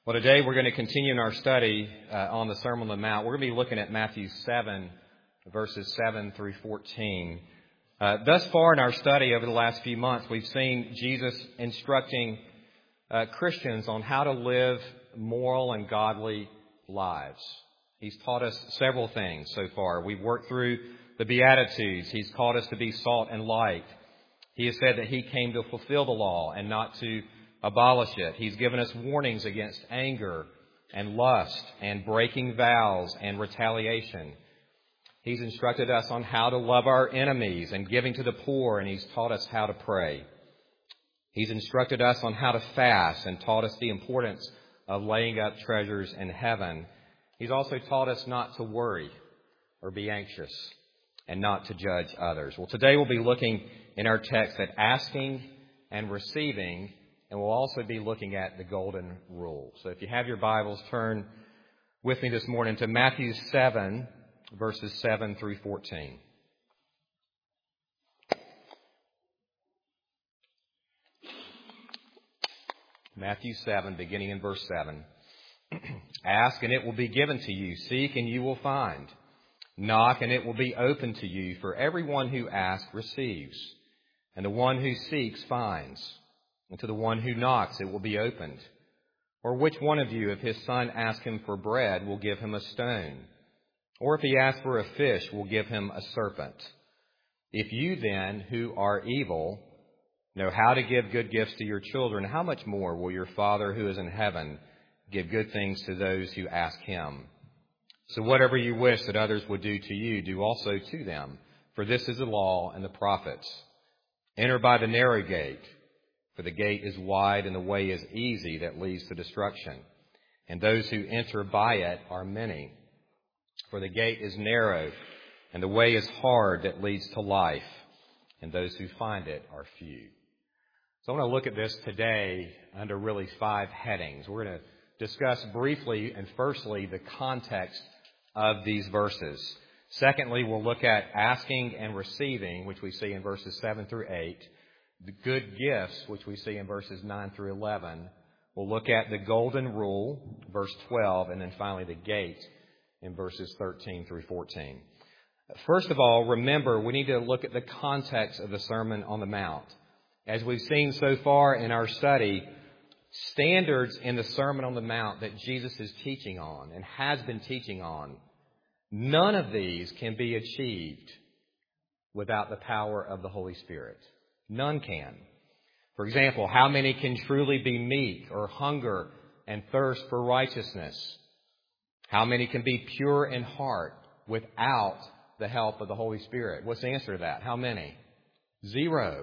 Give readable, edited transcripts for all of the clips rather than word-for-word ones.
Well, today we're going to continue in our study on the Sermon on the Mount. We're going to be looking at Matthew 7, verses 7 through 14. Thus far in our study over the last few months, we've seen Jesus instructing Christians on how to live moral and godly lives. He's taught us several things so far. We've worked through the Beatitudes. He's called us to be salt and light. He has said that He came to fulfill the law and not to abolish it. He's given us warnings against anger and lust and breaking vows and retaliation. He's instructed us on how to love our enemies and giving to the poor, and He's taught us how to pray. He's instructed us on how to fast and taught us the importance of laying up treasures in heaven. He's also taught us not to worry or be anxious and not to judge others. Well, today we'll be looking in our text at asking and receiving, and we'll also be looking at the golden rule. So if you have your Bibles, turn with me this morning to Matthew 7, verses 7 through 14. Matthew 7, beginning in verse 7. Ask, and it will be given to you. Seek, and you will find. Knock, and it will be opened to you. For everyone who asks receives, and the one who seeks finds. And to the one who knocks, it will be opened. Or which one of you, if his son asks him for bread, will give him a stone? Or if he asks for a fish, will give him a serpent? If you then, who are evil, know how to give good gifts to your children, how much more will your Father who is in heaven give good things to those who ask Him? So whatever you wish that others would do to you, do also to them. For this is the law and the prophets. Enter by the narrow gate. For the gate is wide and the way is easy that leads to destruction. And those who enter by it are many. For the gate is narrow and the way is hard that leads to life. And those who find it are few. So I want to look at this today under really 5 headings. We're going to discuss briefly and firstly the context of these verses. Secondly, we'll look at asking and receiving, which we see in verses 7 through 8. The good gifts, which we see in verses 9 through 11. We'll look at the golden rule, verse 12, and then finally the gate in verses 13 through 14. First of all, remember, we need to look at the context of the Sermon on the Mount. As we've seen so far in our study, standards in the Sermon on the Mount that Jesus is teaching on and has been teaching on, none of these can be achieved without the power of the Holy Spirit. None can. For example, how many can truly be meek or hunger and thirst for righteousness? How many can be pure in heart without the help of the Holy Spirit? What's the answer to that? How many? 0.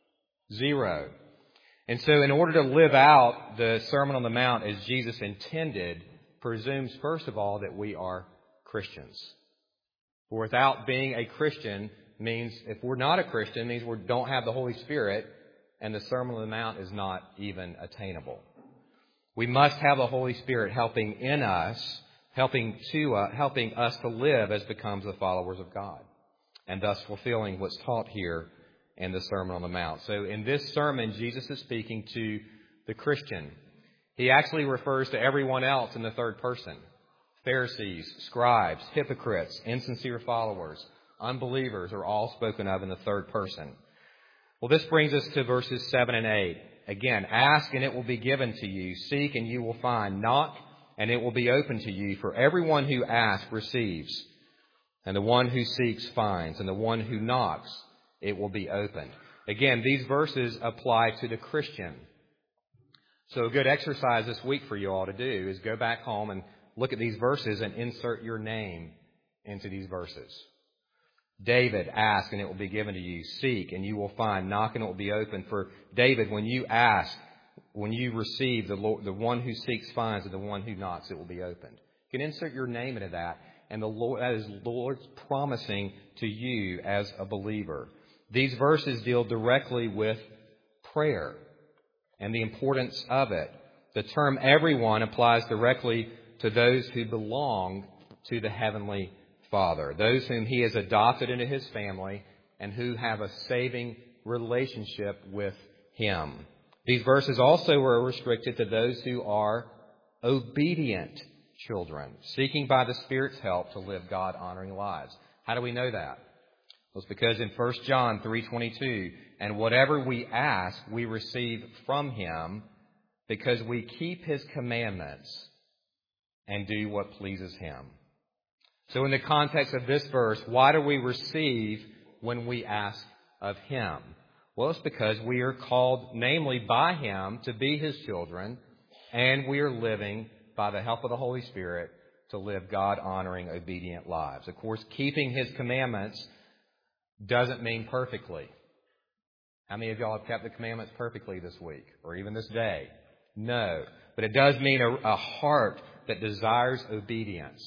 0. And so in order to live out the Sermon on the Mount as Jesus intended, presumes first of all that we are Christians. For without being a Christian means, if we're not a Christian, means we don't have the Holy Spirit, and the Sermon on the Mount is not even attainable. We must have the Holy Spirit helping in us, helping us to live as becomes the followers of God, and thus fulfilling what's taught here in the Sermon on the Mount. So in this sermon, Jesus is speaking to the Christian. He actually refers to everyone else in the third person. Pharisees, scribes, hypocrites, insincere followers, unbelievers are all spoken of in the third person. Well, this brings us to verses 7 and 8. Again, ask and it will be given to you. Seek and you will find. Knock and it will be open to you. For everyone who asks receives. And the one who seeks finds. And the one who knocks, it will be opened. Again, these verses apply to the Christian. So a good exercise this week for you all to do is go back home and look at these verses and insert your name into these verses. David, ask and it will be given to you. Seek and you will find. Knock and it will be open. For David, when you ask, when you receive, the one who seeks finds, and the one who knocks, it will be opened. You can insert your name into that, and that is the Lord's promising to you as a believer. These verses deal directly with prayer and the importance of it. The term everyone applies directly to those who belong to the Heavenly Father, those whom He has adopted into His family and who have a saving relationship with Him. These verses also are restricted to those who are obedient children, seeking by the Spirit's help to live God-honoring lives. How do we know that? Well, it's because in 1 John 3:22, and whatever we ask, we receive from Him because we keep His commandments and do what pleases Him. So in the context of this verse, why do we receive when we ask of Him? Well, it's because we are called, namely by Him, to be His children, and we are living, by the help of the Holy Spirit, to live God-honoring, obedient lives. Of course, keeping His commandments doesn't mean perfectly. How many of y'all have kept the commandments perfectly this week, or even this day? No. But it does mean a heart that desires obedience.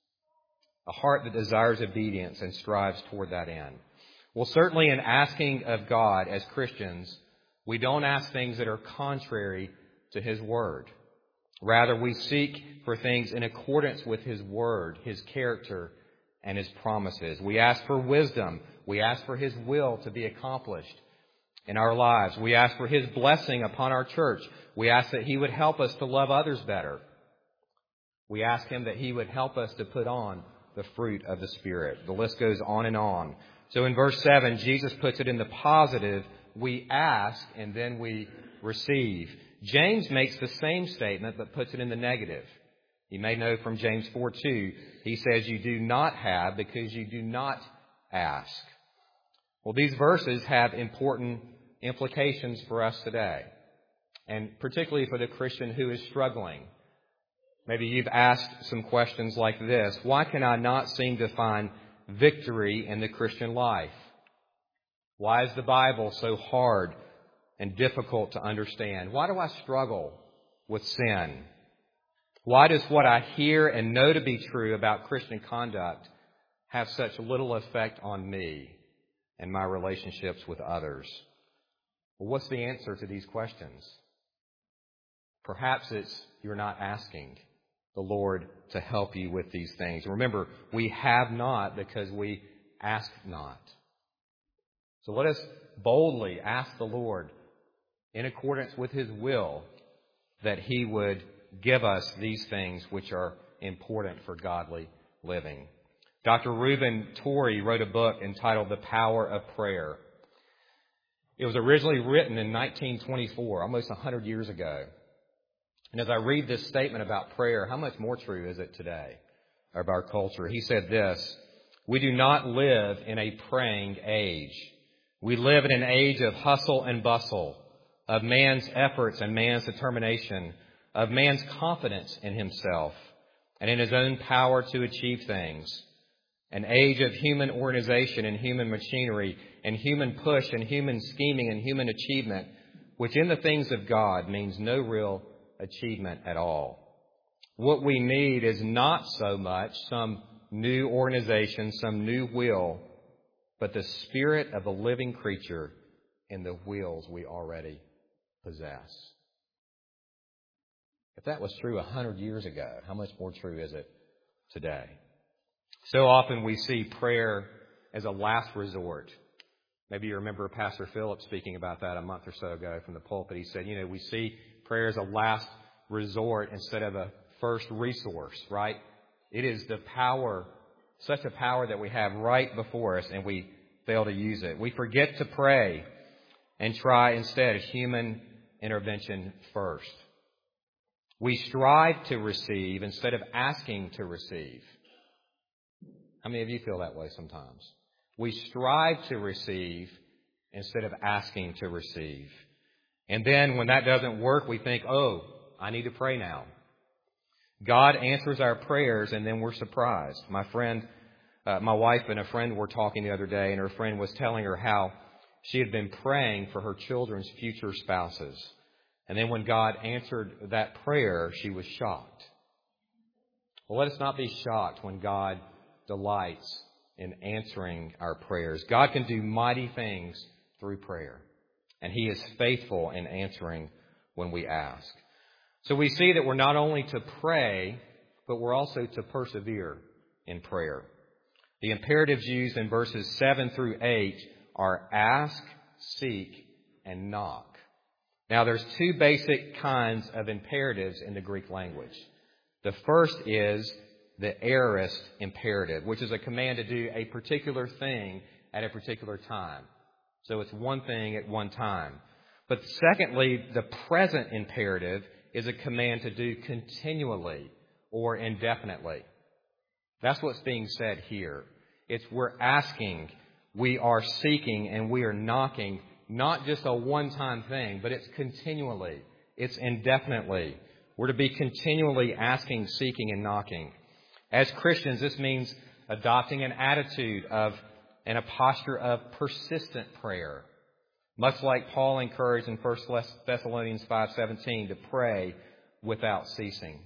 A heart that desires obedience and strives toward that end. Well, certainly in asking of God as Christians, we don't ask things that are contrary to His Word. Rather, we seek for things in accordance with His Word, His character, and His promises. We ask for wisdom. We ask for His will to be accomplished in our lives. We ask for His blessing upon our church. We ask that He would help us to love others better. We ask Him that He would help us to put on the fruit of the Spirit. The list goes on and on. So in verse 7, Jesus puts it in the positive. We ask and then we receive. James makes the same statement but puts it in the negative. You may know from James 4:2, he says, you do not have because you do not ask. Well, these verses have important implications for us today, and particularly for the Christian who is struggling. Maybe you've asked some questions like this. Why can I not seem to find victory in the Christian life? Why is the Bible so hard and difficult to understand? Why do I struggle with sin? Why does what I hear and know to be true about Christian conduct have such little effect on me and my relationships with others? Well, what's the answer to these questions? Perhaps it's you're not asking the Lord to help you with these things. Remember, we have not because we ask not. So let us boldly ask the Lord, in accordance with His will, that He would give us these things which are important for godly living. Dr. Reuben Torrey wrote a book entitled The Power of Prayer. It was originally written in 1924, almost 100 years ago. And as I read this statement about prayer, how much more true is it today of our culture? He said this, we do not live in a praying age. We live in an age of hustle and bustle, of man's efforts and man's determination, of man's confidence in himself and in his own power to achieve things. An age of human organization and human machinery and human push and human scheming and human achievement, which in the things of God means no real achievement at all. What we need is not so much some new organization, some new will, but the spirit of the living creature in the wheels we already possess. If that was true 100 years ago, how much more true is it today? So often we see prayer as a last resort. Maybe you remember Pastor Philip speaking about that a month or so ago from the pulpit. He said, we see prayer as a last resort instead of a first resource, right? It is the power, such a power that we have right before us, and we fail to use it. We forget to pray and try instead human intervention first. We strive to receive instead of asking to receive. How many of you feel that way sometimes? We strive to receive instead of asking to receive. And then when that doesn't work, we think, I need to pray now. God answers our prayers, and then we're surprised. My wife and a friend were talking the other day, and her friend was telling her how she had been praying for her children's future spouses. And then when God answered that prayer, she was shocked. Well, let us not be shocked when God delights in answering our prayers. God can do mighty things through prayer, and He is faithful in answering when we ask. So we see that we're not only to pray, but we're also to persevere in prayer. The imperatives used in verses 7 through 8 are ask, seek, and knock. Now, there's two basic kinds of imperatives in the Greek language. The first is the aorist imperative, which is a command to do a particular thing at a particular time. So it's one thing at one time. But secondly, the present imperative is a command to do continually or indefinitely. That's what's being said here. It's we're asking, we are seeking, and we are knocking. Not just a one-time thing, but it's continually. It's indefinitely. We're to be continually asking, seeking, and knocking. As Christians, this means adopting an attitude of and a posture of persistent prayer. Much like Paul encouraged in 1 Thessalonians 5:17 to pray without ceasing.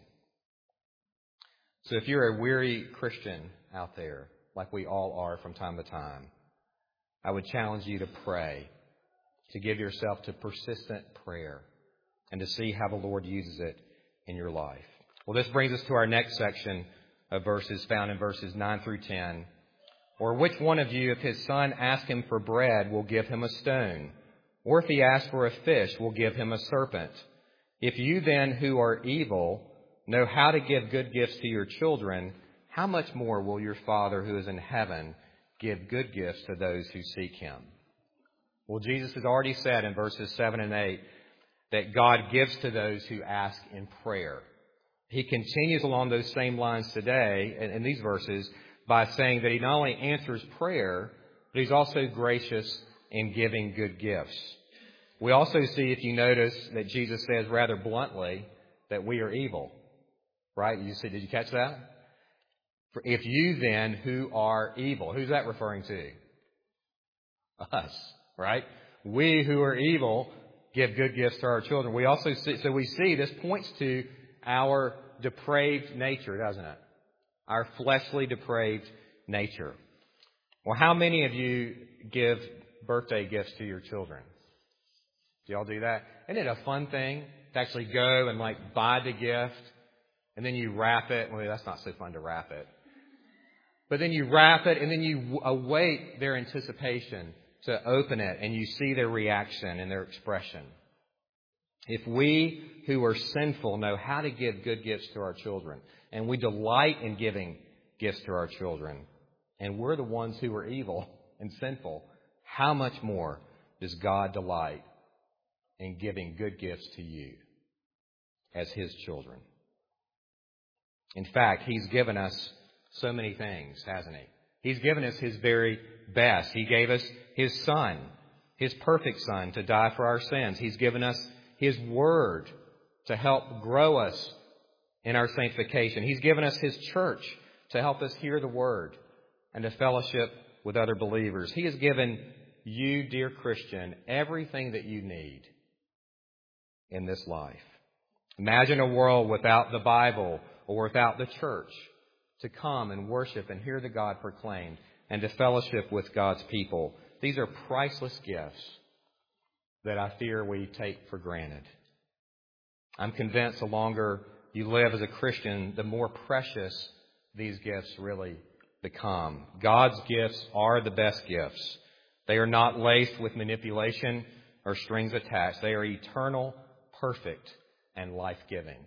So if you're a weary Christian out there, like we all are from time to time, I would challenge you to pray, to give yourself to persistent prayer, and to see how the Lord uses it in your life. Well, this brings us to our next section of verses found in verses 9 through 10. Or which one of you, if his son asks him for bread, will give him a stone? Or if he asks for a fish, will give him a serpent? If you then, who are evil, know how to give good gifts to your children, how much more will your Father who is in heaven give good gifts to those who seek him? Well, Jesus has already said in verses 7 and 8 that God gives to those who ask in prayer. He continues along those same lines today in these verses by saying that he not only answers prayer, but he's also gracious in giving good gifts. We also see, if you notice, that Jesus says rather bluntly that we are evil. Right? Did you catch that? If you then who are evil, who's that referring to? Us, right? We who are evil give good gifts to our children. We also see this points to our depraved nature, doesn't it? Our fleshly depraved nature. Well, how many of you give birthday gifts to your children? Do y'all do that? Isn't it a fun thing to actually go and buy the gift and then you wrap it? Well, that's not so fun to wrap it. But then you wrap it and then you await their anticipation to open it and you see their reaction and their expression. If we who are sinful know how to give good gifts to our children, and we delight in giving gifts to our children, and we're the ones who are evil and sinful, how much more does God delight in giving good gifts to you as His children? In fact, He's given us so many things, hasn't He? He's given us His very best. He gave us His Son, His perfect Son, to die for our sins. He's given us His Word to help grow us in our sanctification. He's given us His church to help us hear the Word and to fellowship with other believers. He has given you, dear Christian, everything that you need in this life. Imagine a world without the Bible or without the church to come and worship and hear the God proclaimed and to fellowship with God's people. These are priceless gifts that I fear we take for granted. I'm convinced the longer you live as a Christian, the more precious these gifts really become. God's gifts are the best gifts. They are not laced with manipulation or strings attached. They are eternal, perfect, and life-giving.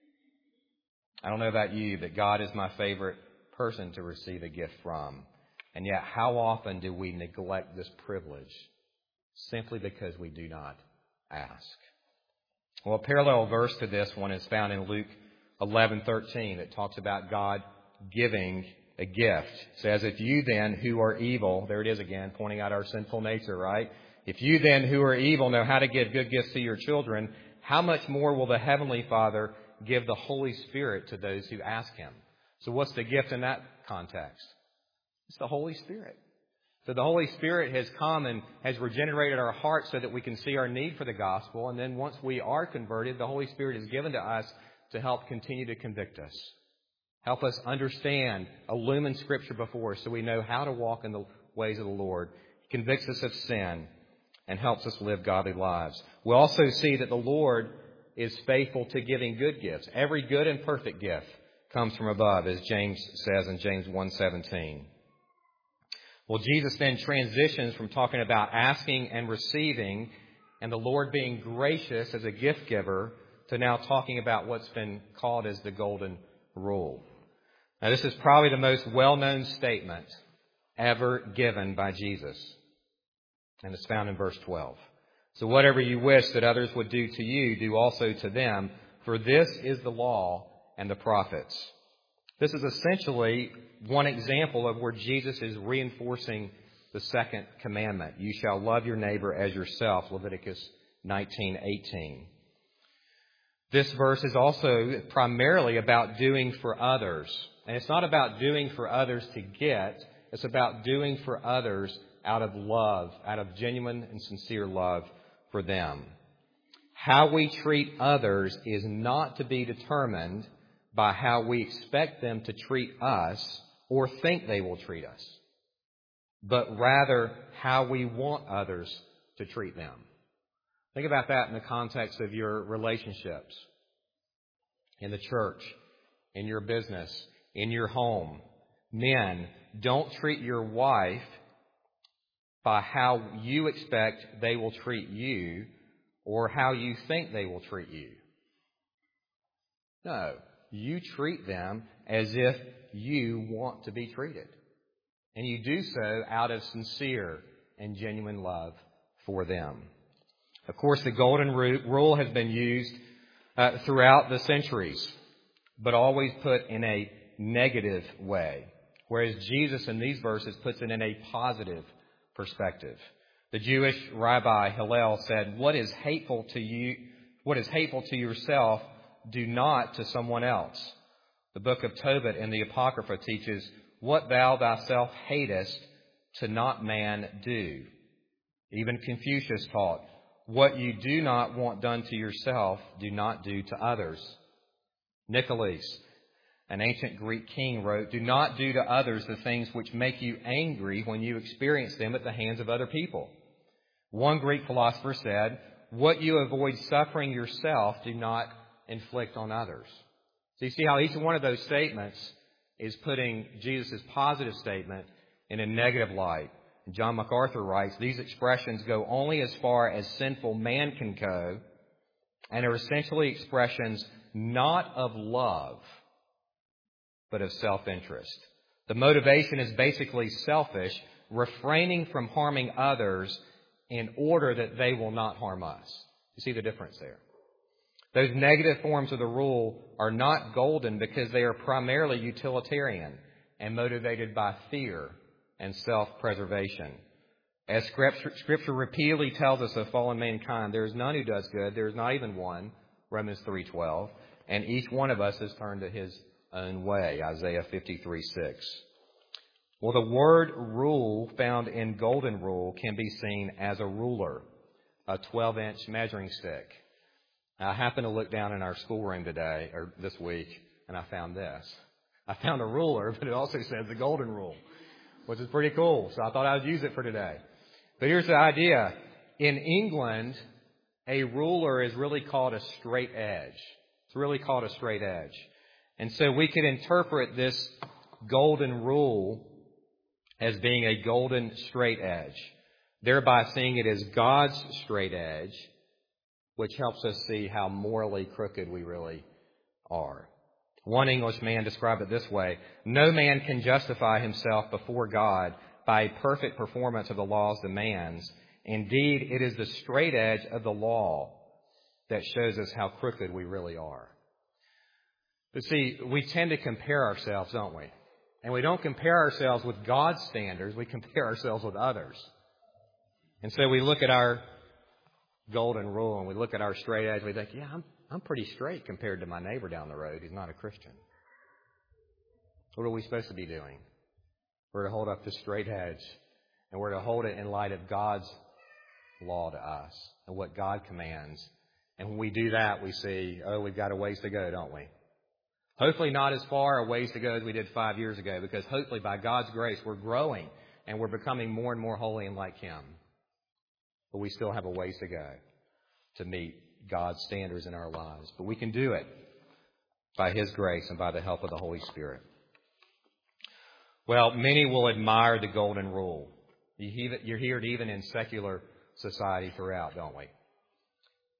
I don't know about you, but God is my favorite person to receive a gift from. And yet, how often do we neglect this privilege simply because we do not ask? Well, a parallel verse to this one is found in Luke 11:13 that talks about God giving a gift. It says, if you then who are evil, there it is again, pointing out our sinful nature, right? If you then who are evil know how to give good gifts to your children, how much more will the Heavenly Father give the Holy Spirit to those who ask Him? So what's the gift in that context? It's the Holy Spirit. So the Holy Spirit has come and has regenerated our hearts so that we can see our need for the gospel. And then once we are converted, the Holy Spirit is given to us to help continue to convict us. Help us understand, illumine Scripture before us so we know how to walk in the ways of the Lord. He convicts us of sin and helps us live godly lives. We also see that the Lord is faithful to giving good gifts. Every good and perfect gift comes from above, as James says in James 1:17. Well, Jesus then transitions from talking about asking and receiving and the Lord being gracious as a gift giver to now talking about what's been called as the golden rule. Now, this is probably the most well-known statement ever given by Jesus, and it's found in verse 12. So whatever you wish that others would do to you, do also to them, for this is the law and the prophets. This is essentially one example of where Jesus is reinforcing the second commandment. You shall love your neighbor as yourself, Leviticus 19:18. This verse is also primarily about doing for others. And it's not about doing for others to get. It's about doing for others out of love, out of genuine and sincere love for them. How we treat others is not to be determined by how we expect them to treat us or think they will treat us, but rather how we want others to treat them. Think about that in the context of your relationships, in the church, in your business, in your home. Men, don't treat your wife by how you expect they will treat you or how you think they will treat you. No, you treat them as if you want to be treated. And you do so out of sincere and genuine love for them. Of course, the golden rule has been used throughout the centuries, but always put in a negative way, whereas Jesus in these verses puts it in a positive perspective. The Jewish rabbi Hillel said, what is hateful to yourself, do not to someone else. The book of Tobit in the Apocrypha teaches, what thou thyself hatest, to not man do. Even Confucius taught, what you do not want done to yourself, do not do to others. Nicholas, an ancient Greek king, wrote, do not do to others the things which make you angry when you experience them at the hands of other people. One Greek philosopher said, what you avoid suffering yourself, do not inflict on others. So you see how each one of those statements is putting Jesus' positive statement in a negative light. John MacArthur writes, these expressions go only as far as sinful man can go and are essentially expressions not of love, but of self-interest. The motivation is basically selfish, refraining from harming others in order that they will not harm us. You see the difference there? Those negative forms of the rule are not golden because they are primarily utilitarian and motivated by fear and self-preservation. As Scripture repeatedly tells us of fallen mankind, there is none who does good, there is not even one, Romans 3:12, and each one of us has turned to his own way, Isaiah 53:6. Well, the word rule found in golden rule can be seen as a ruler, a 12-inch measuring stick. I happened to look down in our schoolroom today, or this week, and I found this. I found a ruler, but it also says the golden rule, which is pretty cool. So I thought I would use it for today. But here's the idea. In England, a ruler is really called a straight edge. It's really called a straight edge. And so we could interpret this golden rule as being a golden straight edge, thereby seeing it as God's straight edge, which helps us see how morally crooked we really are. One English man described it this way: no man can justify himself before God by a perfect performance of the law's demands. Indeed, it is the straight edge of the law that shows us how crooked we really are. But see, we tend to compare ourselves, don't we? And we don't compare ourselves with God's standards, we compare ourselves with others. And so we look at our golden rule and we look at our straight edge, we think, yeah, I'm pretty straight compared to my neighbor down the road who's not a Christian. What are we supposed to be doing? We're to hold up the straight edge, and we're to hold it in light of God's law to us and what God commands. And when we do that, we see, oh, we've got a ways to go, don't we? Hopefully not as far a ways to go as we did 5 years ago, because hopefully by God's grace we're growing and we're becoming more and more holy and like Him. But we still have a ways to go to meet God's standards in our lives. But we can do it by His grace and by the help of the Holy Spirit. Well, many will admire the golden rule. You hear it even in secular society throughout, don't we?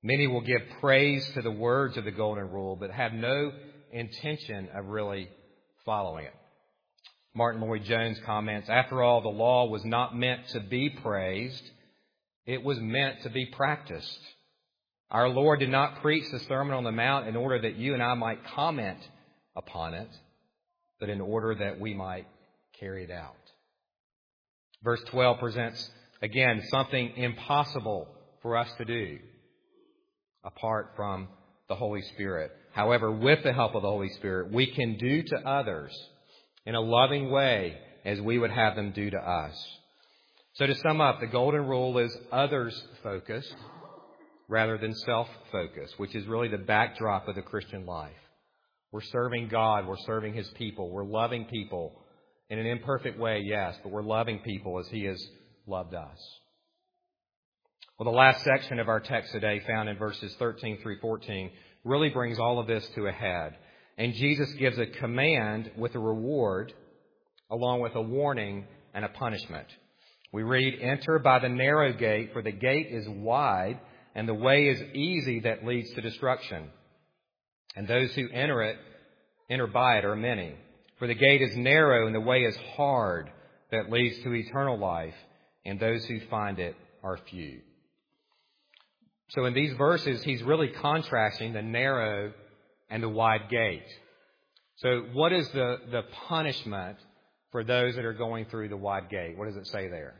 Many will give praise to the words of the Golden Rule, but have no intention of really following it. Martin Lloyd-Jones comments, after all, the law was not meant to be praised. It was meant to be practiced. Our Lord did not preach the Sermon on the Mount in order that you and I might comment upon it, but in order that we might carry it out. Verse 12 presents, again, something impossible for us to do apart from the Holy Spirit. However, with the help of the Holy Spirit, we can do to others in a loving way as we would have them do to us. So to sum up, the Golden Rule is others-focused rather than self-focused, which is really the backdrop of the Christian life. We're serving God. We're serving His people. We're loving people in an imperfect way, yes, but we're loving people as He has loved us. Well, the last section of our text today, found in verses 13 through 14, really brings all of this to a head. And Jesus gives a command with a reward, along with a warning and a punishment. We read, enter by the narrow gate, for the gate is wide, and the way is easy that leads to destruction. And those who enter by it are many. For the gate is narrow, and the way is hard that leads to eternal life, and those who find it are few. So in these verses, he's really contrasting the narrow and the wide gate. So what is the punishment for those that are going through the wide gate? What does it say there?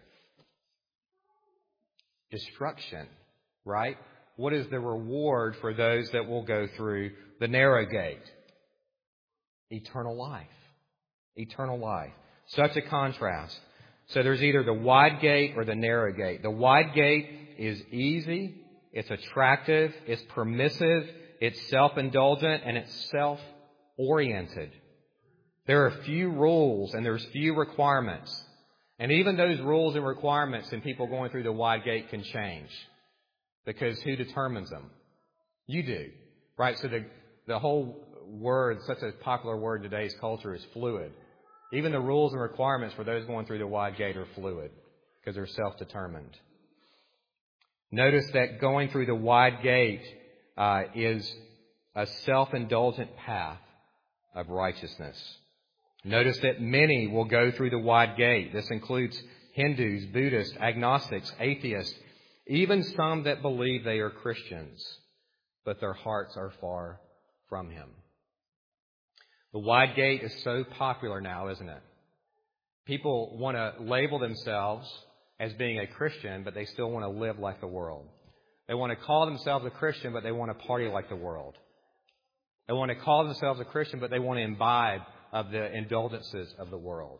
Destruction, right? What is the reward for those that will go through the narrow gate? Eternal life. Eternal life. Such a contrast. So there's either the wide gate or the narrow gate. The wide gate is easy, it's attractive, it's permissive, it's self-indulgent, and it's self-oriented. There are few rules and there's few requirements. And even those rules and requirements in people going through the wide gate can change. Because who determines them? You do. Right? So the whole word, such a popular word in today's culture, is fluid. Even the rules and requirements for those going through the wide gate are fluid because they're self-determined. Notice that going through the wide gate is a self-indulgent path of righteousness. Notice that many will go through the wide gate. This includes Hindus, Buddhists, agnostics, atheists, even some that believe they are Christians, but their hearts are far from Him. The wide gate is so popular now, isn't it? People want to label themselves as being a Christian, but they still want to live like the world. They want to call themselves a Christian, but they want to party like the world. They want to call themselves a Christian, but they want to imbibe of the indulgences of the world.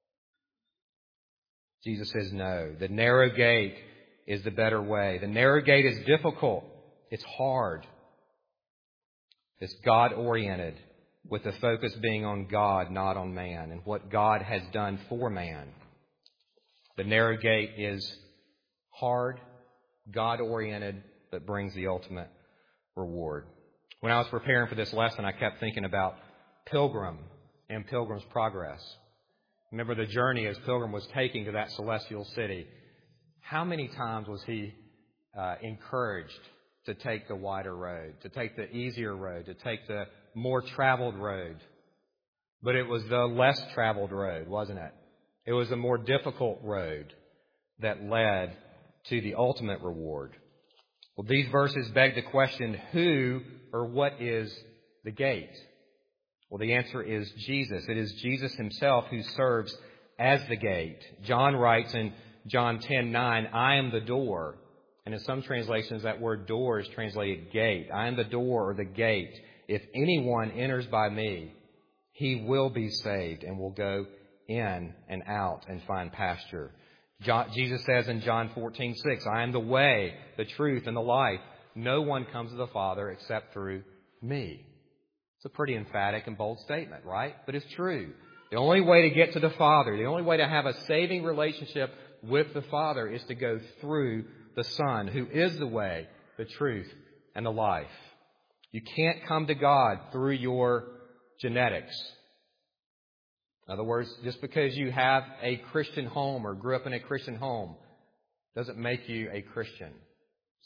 Jesus says no. The narrow gate is the better way. The narrow gate is difficult. It's hard. It's God-oriented, with the focus being on God, not on man, and what God has done for man. The narrow gate is hard, God-oriented, but brings the ultimate reward. When I was preparing for this lesson, I kept thinking about Pilgrim and Pilgrim's Progress. Remember the journey as Pilgrim was taking to that celestial city. How many times was he encouraged to take the wider road, to take the easier road, to take the more traveled road? But it was the less traveled road, wasn't it? It was the more difficult road that led to the ultimate reward. Well, these verses beg the question, who or what is the gate? Well, the answer is Jesus. It is Jesus Himself who serves as the gate. John writes in John 10:9, I am the door. And in some translations, that word door is translated gate. I am the door or the gate. If anyone enters by me, he will be saved and will go in and out and find pasture. Jesus says in John 14:6, I am the way, the truth, and the life. No one comes to the Father except through me. It's a pretty emphatic and bold statement, right? But it's true. The only way to get to the Father, the only way to have a saving relationship with the Father is to go through the Son, who is the way, the truth, and the life. You can't come to God through your genetics. In other words, just because you have a Christian home or grew up in a Christian home doesn't make you a Christian.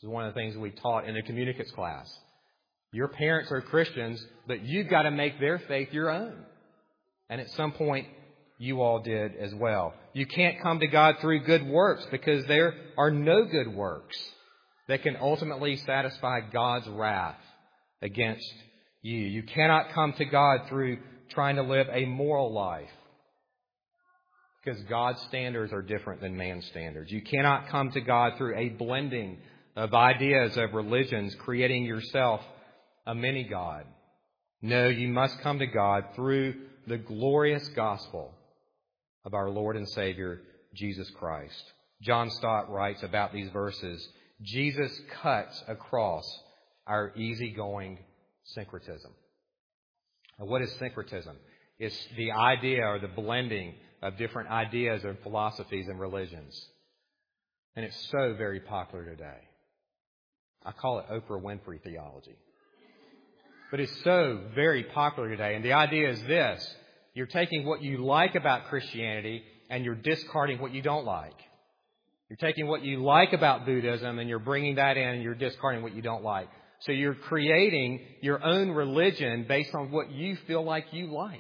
This is one of the things we taught in the communicants class. Your parents are Christians, but you've got to make their faith your own. And at some point, you all did as well. You can't come to God through good works because there are no good works that can ultimately satisfy God's wrath against you. You cannot come to God through trying to live a moral life because God's standards are different than man's standards. You cannot come to God through a blending of ideas of religions, creating yourself a mini-God. No, you must come to God through the glorious gospel of our Lord and Savior, Jesus Christ. John Stott writes about these verses, Jesus cuts across our easygoing syncretism. Now, what is syncretism? It's the idea or the blending of different ideas and philosophies and religions. And it's so very popular today. I call it Oprah Winfrey theology. But it's so very popular today. And the idea is this. You're taking what you like about Christianity and you're discarding what you don't like. You're taking what you like about Buddhism and you're bringing that in and you're discarding what you don't like. So you're creating your own religion based on what you feel like you like.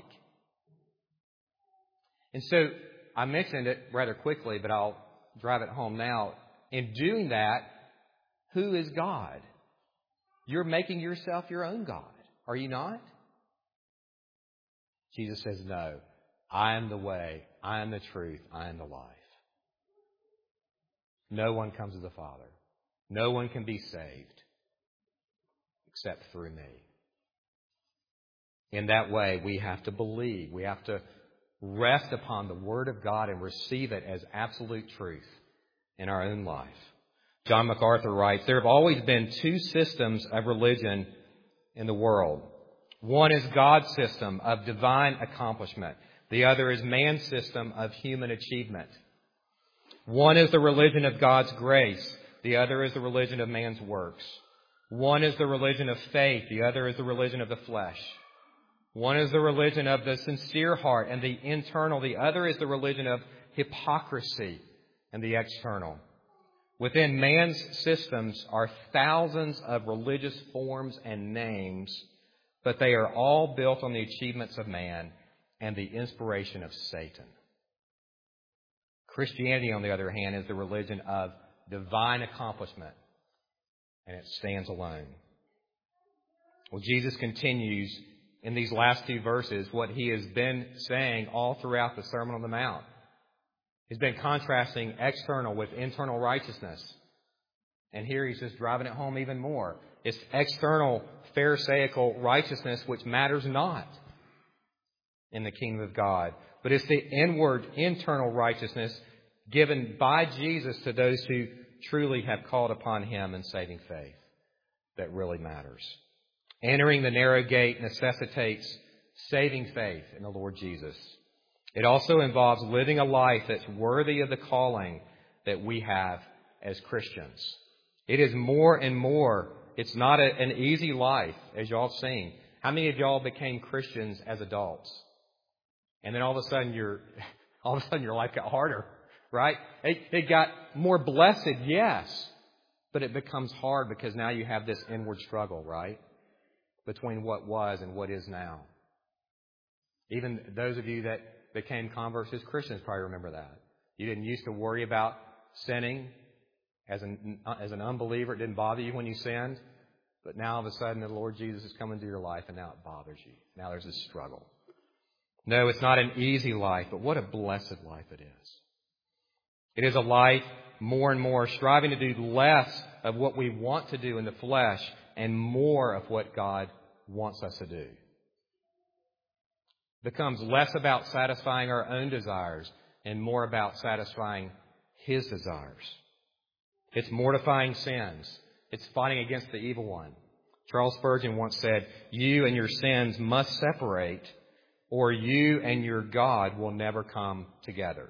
And so I mentioned it rather quickly, but I'll drive it home now. In doing that, who is God? You're making yourself your own God. Are you not? Jesus says, no, I am the way, I am the truth, I am the life. No one comes to the Father. No one can be saved except through me. In that way, we have to believe. We have to rest upon the Word of God and receive it as absolute truth in our own life. John MacArthur writes, there have always been two systems of religion in the world. One is God's system of divine accomplishment. The other is man's system of human achievement. One is the religion of God's grace. The other is the religion of man's works. One is the religion of faith. The other is the religion of the flesh. One is the religion of the sincere heart and the internal. The other is the religion of hypocrisy and the external. Within man's systems are thousands of religious forms and names, but they are all built on the achievements of man and the inspiration of Satan. Christianity, on the other hand, is the religion of divine accomplishment, and it stands alone. Well, Jesus continues in these last two verses what he has been saying all throughout the Sermon on the Mount. He's been contrasting external with internal righteousness. And here he's just driving it home even more. It's external Pharisaical righteousness which matters not in the kingdom of God. But it's the inward, internal righteousness given by Jesus to those who truly have called upon him in saving faith that really matters. Entering the narrow gate necessitates saving faith in the Lord Jesus. It also involves living a life that's worthy of the calling that we have as Christians. It is more and more. It's not an easy life, as y'all have seen. How many of y'all became Christians as adults? And then all of a sudden your life got harder, right? It got more blessed, yes. But it becomes hard because now you have this inward struggle, right? Between what was and what is now. Even those of you that became converts as Christians probably remember that. You didn't used to worry about sinning as an unbeliever. It didn't bother you when you sinned. But now all of a sudden the Lord Jesus is coming into your life and now it bothers you. Now there's this struggle. No, it's not an easy life, but what a blessed life it is. It is a life more and more striving to do less of what we want to do in the flesh and more of what God wants us to do. It becomes less about satisfying our own desires and more about satisfying His desires. It's mortifying sins. It's fighting against the evil one. Charles Spurgeon once said, "You and your sins must separate, or you and your God will never come together.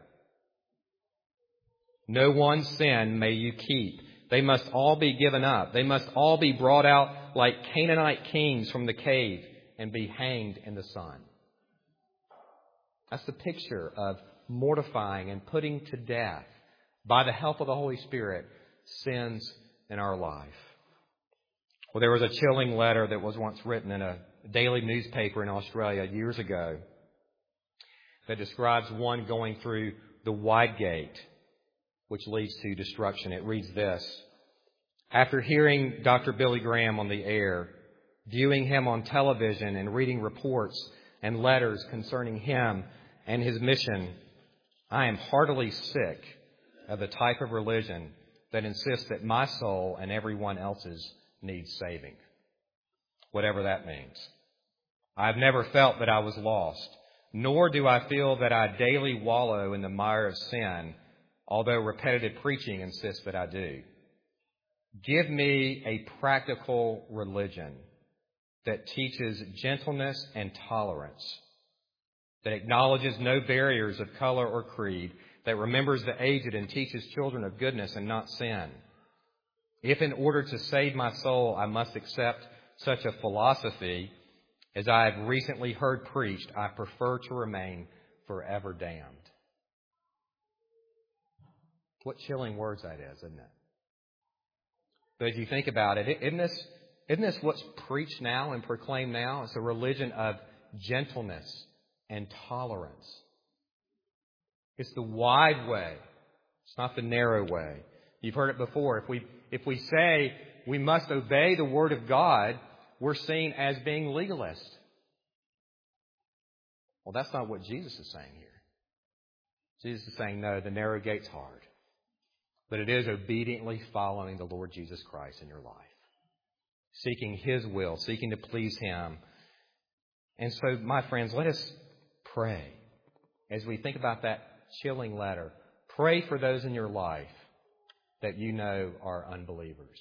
No one sin may you keep. They must all be given up. They must all be brought out like Canaanite kings from the cave and be hanged in the sun." That's the picture of mortifying and putting to death, by the help of the Holy Spirit, sins in our life. Well, there was a chilling letter that was once written in a daily newspaper in Australia years ago that describes one going through the wide gate, which leads to destruction. It reads this: "After hearing Dr. Billy Graham on the air, viewing him on television, and reading reports and letters concerning him and his mission, I am heartily sick of the type of religion that insists that my soul and everyone else's needs saving," whatever that means. "I've never felt that I was lost, nor do I feel that I daily wallow in the mire of sin, although repetitive preaching insists that I do. Give me a practical religion that teaches gentleness and tolerance, that acknowledges no barriers of color or creed, that remembers the aged and teaches children of goodness and not sin. If in order to save my soul I must accept such a philosophy as I have recently heard preached, I prefer to remain forever damned." What chilling words that is, isn't it? But as you think about it, isn't this what's preached now and proclaimed now? It's a religion of gentleness and tolerance. It's the wide way. It's not the narrow way. You've heard it before. If we say we must obey the Word of God, we're seen as being legalist. Well, that's not what Jesus is saying here. Jesus is saying, no, the narrow gate's hard. But it is obediently following the Lord Jesus Christ in your life. Seeking His will, seeking to please Him. And so, my friends, let us pray as we think about that chilling letter. Pray for those in your life that you know are unbelievers.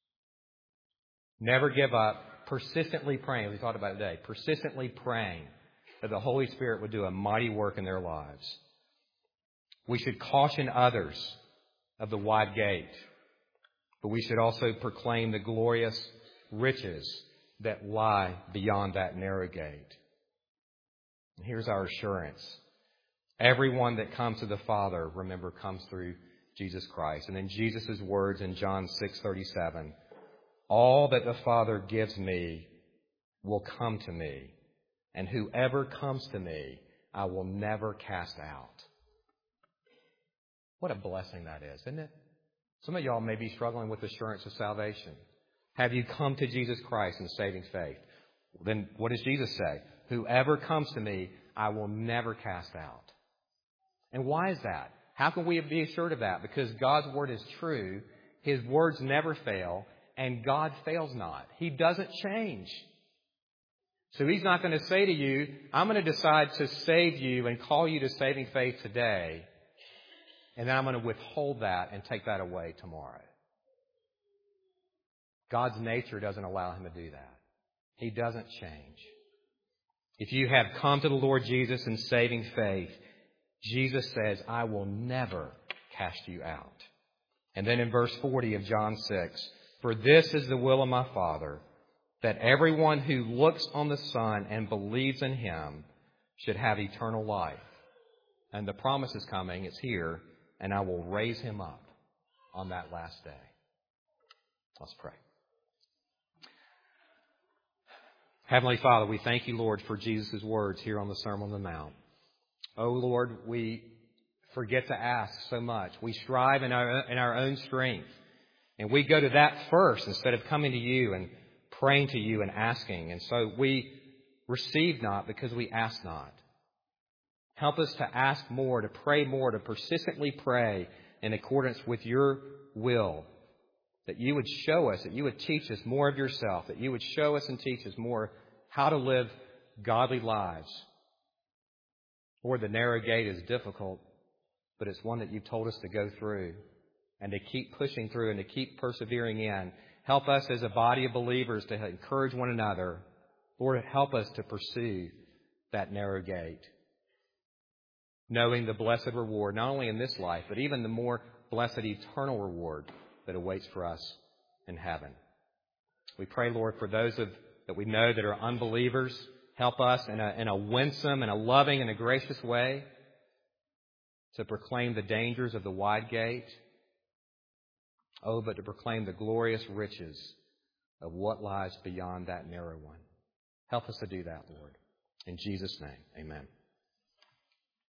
Never give up. Persistently praying, as we talked about today, persistently praying that the Holy Spirit would do a mighty work in their lives. We should caution others of the wide gate, but we should also proclaim the glorious riches that lie beyond that narrow gate. And here's our assurance. Everyone that comes to the Father, remember, comes through Jesus Christ. And then Jesus' words in John 6:37, "All that the Father gives me will come to me, and whoever comes to me, I will never cast out." What a blessing that is, isn't it? Some of y'all may be struggling with assurance of salvation. Have you come to Jesus Christ in saving faith? Then what does Jesus say? "Whoever comes to me, I will never cast out." And why is that? How can we be assured of that? Because God's Word is true. His words never fail. And God fails not. He doesn't change. So He's not going to say to you, "I'm going to decide to save you and call you to saving faith today, and then I'm going to withhold that and take that away tomorrow." God's nature doesn't allow Him to do that. He doesn't change. If you have come to the Lord Jesus in saving faith, Jesus says, "I will never cast you out." And then in verse 40 of John 6, "For this is the will of my Father, that everyone who looks on the Son and believes in Him should have eternal life. And the promise is coming, it's here, and I will raise him up on that last day." Let's pray. Heavenly Father, we thank you, Lord, for Jesus' words here on the Sermon on the Mount. Oh, Lord, we forget to ask so much. We strive in our own strength. And we go to that first instead of coming to you and praying to you and asking. And so we receive not because we ask not. Help us to ask more, to pray more, to persistently pray in accordance with your will. That you would show us, that you would teach us more of yourself, that you would show us and teach us more how to live godly lives. Lord, the narrow gate is difficult, but it's one that you've told us to go through and to keep pushing through and to keep persevering in. Help us as a body of believers to encourage one another. Lord, help us to pursue that narrow gate, knowing the blessed reward, not only in this life, but even the more blessed eternal reward that awaits for us in heaven. We pray, Lord, for those that we know that are unbelievers. Help us in a winsome and a loving and a gracious way to proclaim the dangers of the wide gate. Oh, but to proclaim the glorious riches of what lies beyond that narrow one. Help us to do that, Lord. In Jesus' name, amen.